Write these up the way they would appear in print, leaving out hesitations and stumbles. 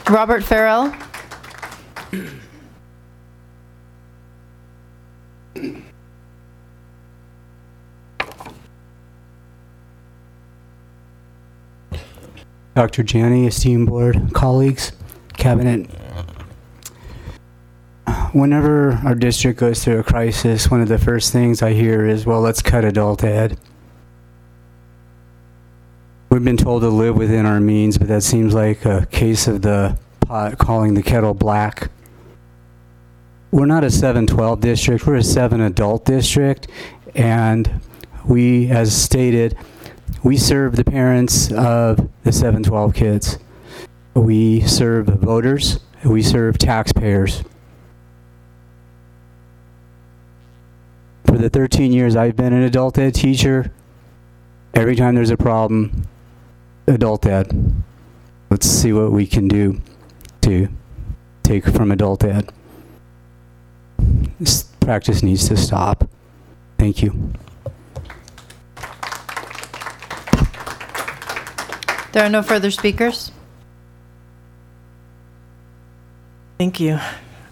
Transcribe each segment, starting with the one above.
Robert Farrell. Dr. Janney, esteemed board, colleagues, cabinet. Whenever our district goes through a crisis, one of the first things I hear is, well, let's cut adult ed. We've been told to live within our means, but that seems like a case of the pot calling the kettle black. We're not a 712 district, we're a 7 adult district, and we, as stated, we serve the parents of the 712 kids. We serve voters, we serve taxpayers. For the 13 years I've been an adult ed teacher, every time there's a problem, adult ed. Let's see what we can do to take from adult ed. This practice needs to stop. Thank you. There are no further speakers. Thank you.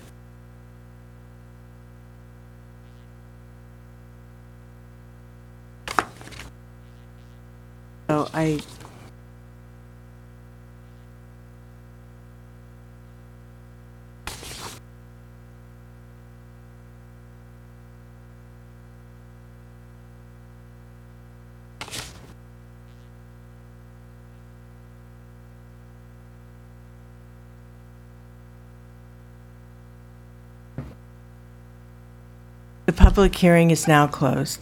So the public hearing is now closed.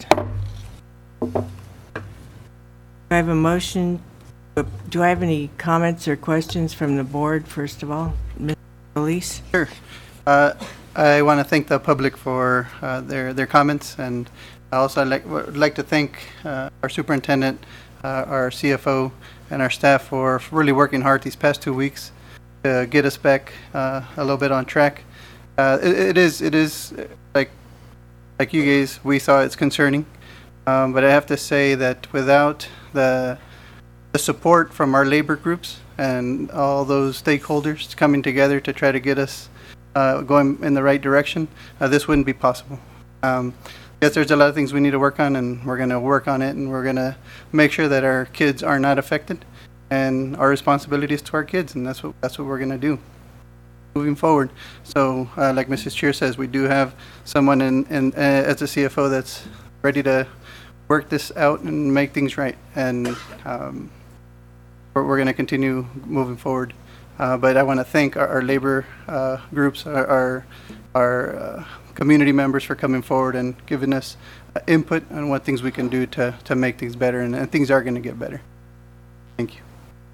Do I have a motion? Do I have any comments or questions from the board, first of all? Ms. Elise? Sure. I want to thank the public for their comments, and I also would like to thank our superintendent, our CFO, and our staff for really working hard these past 2 weeks to get us back a little bit on track. It is like you guys, we saw it's concerning, but I have to say that without the support from our labor groups and all those stakeholders coming together to try to get us going in the right direction, this wouldn't be possible. Yes, there's a lot of things we need to work on, and we're going to work on it, and we're going to make sure that our kids are not affected, and our responsibility is to our kids, and that's what we're going to do moving forward. So like Mrs. Cheer says, we do have someone in as a CFO that's ready to work this out and make things right, and we're going to continue moving forward. But I want to thank our labor groups, our community members for coming forward and giving us input on what things we can do to make things better, and things are going to get better. Thank you.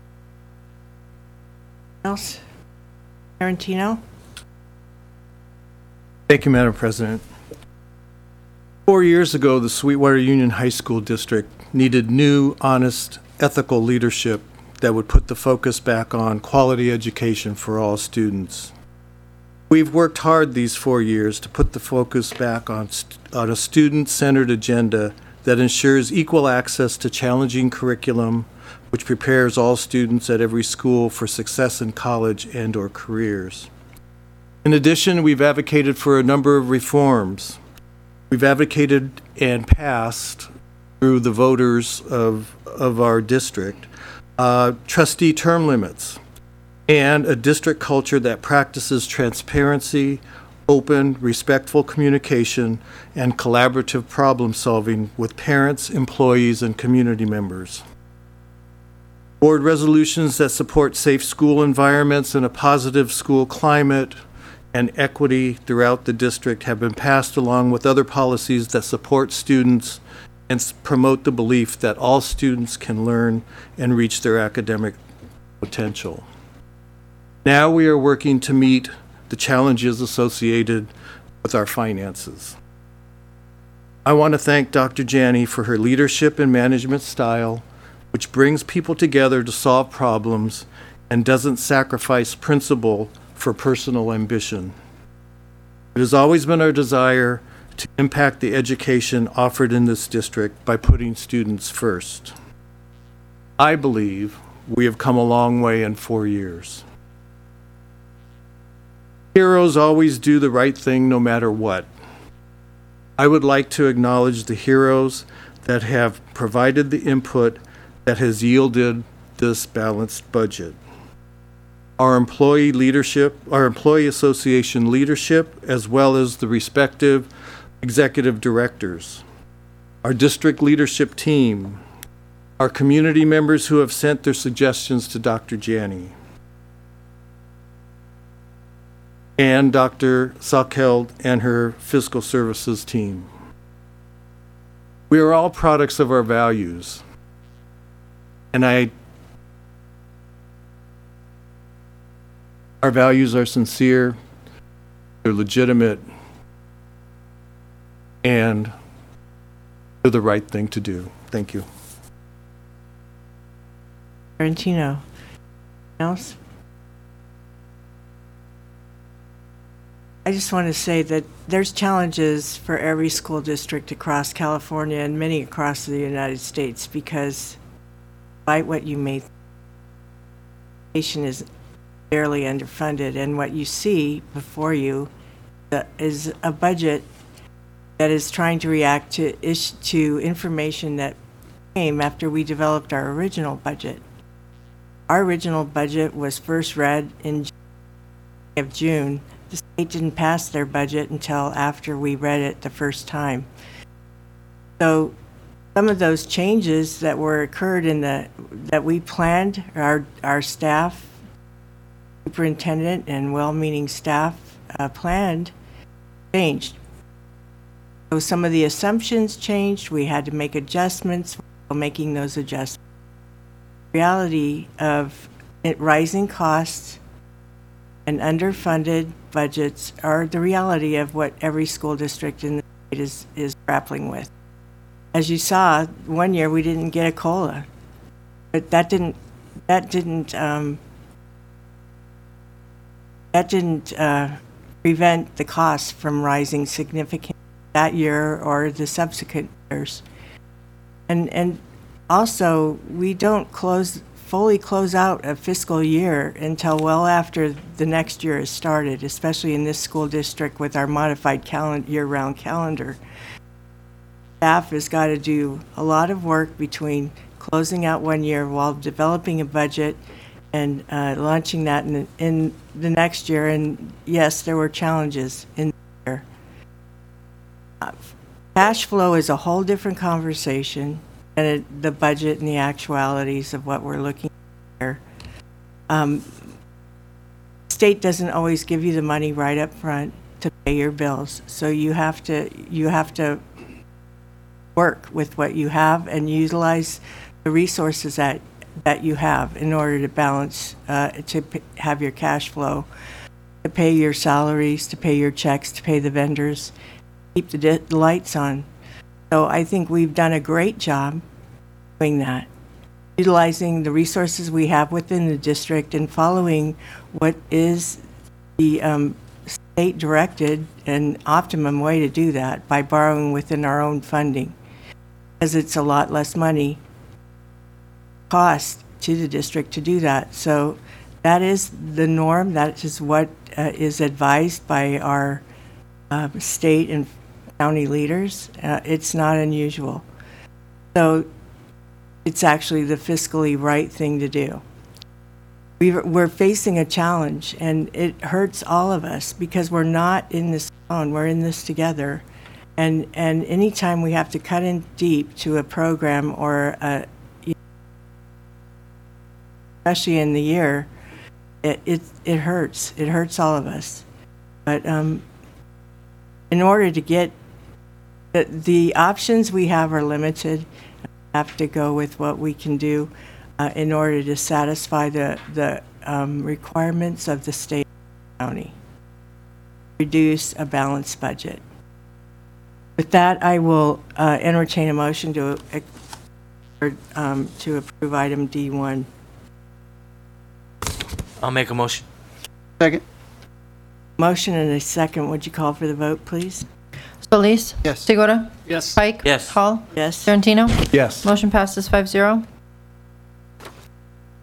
Else? Tarantino? Thank you, Madam President. 4 years ago, the Sweetwater Union High School District needed new, honest, ethical leadership that would put the focus back on quality education for all students. We've worked hard these 4 years to put the focus back on a student-centered agenda that ensures equal access to challenging curriculum, which prepares all students at every school for success in college and/or careers. In addition, we've advocated for a number of reforms. We've advocated and passed through the voters of our district trustee term limits and a district culture that practices transparency, open, respectful communication, and collaborative problem solving with parents, employees, and community members. Board resolutions that support safe school environments and a positive school climate and equity throughout the district have been passed, along with other policies that support students and promote the belief that all students can learn and reach their academic potential. Now we are working to meet the challenges associated with our finances. I want to thank Dr. Janney for her leadership and management style, which brings people together to solve problems and doesn't sacrifice principle for personal ambition. It has always been our desire to impact the education offered in this district by putting students first. I believe we have come a long way in 4 years. Heroes always do the right thing no matter what. I would like to acknowledge the heroes that have provided the input that has yielded this balanced budget. Our employee leadership, our employee association leadership, as well as the respective executive directors, our district leadership team, our community members who have sent their suggestions to Dr. Janney, and Dr. Salkeld and her fiscal services team. We are all products of our values. And our values are sincere, they're legitimate, and they're the right thing to do. Thank you. Tarantino. Else? I just want to say that there's challenges for every school district across California and many across the United States because despite what you may think, education is barely underfunded, and what you see before you is a budget that is trying to react to information that came after we developed our original budget. Our original budget was first read in June. The state didn't pass their budget until after we read it the first time. So some of those changes that occurred that we planned, our staff, superintendent, and well-meaning staff planned, changed. So some of the assumptions changed. We had to make adjustments. We're making those adjustments. The reality of rising costs and underfunded budgets are the reality of what every school district in the state is grappling with. As you saw, one year we didn't get a COLA, but that didn't prevent the costs from rising significantly that year or the subsequent years. And also, we don't fully close out a fiscal year until well after the next year has started, especially in this school district with our modified year-round calendar. Staff has got to do a lot of work between closing out one year while developing a budget and launching that in the next year. And yes, there were challenges in the year. Cash flow is a whole different conversation than the budget and the actualities of what we're looking at here. State doesn't always give you the money right up front to pay your bills, so you have to work with what you have and utilize the resources that you have in order to balance, to have your cash flow, to pay your salaries, to pay your checks, to pay the vendors, keep the lights on. So I think we've done a great job doing that, utilizing the resources we have within the district and following what is the state-directed and optimum way to do that by borrowing within our own funding, because it's a lot less money cost to the district to do that. So that is the norm. That is what is advised by our state and county leaders. It's not unusual. So it's actually the fiscally right thing to do. We're facing a challenge, and it hurts all of us because we're not in this alone. We're in this together. And anytime we have to cut in deep to a program or especially in the year, it hurts. It hurts all of us. But in order to get the options we have are limited, we have to go with what we can do in order to satisfy the requirements of the state and county. Reduce a balanced budget. With that, I will entertain a motion to approve item D1. I'll make a motion. Second. Motion and a second. Would you call for the vote, please? Solis? Yes. Segura? Yes. Pike? Yes. Hall? Yes. Tarantino? Yes. Motion passes 5-0.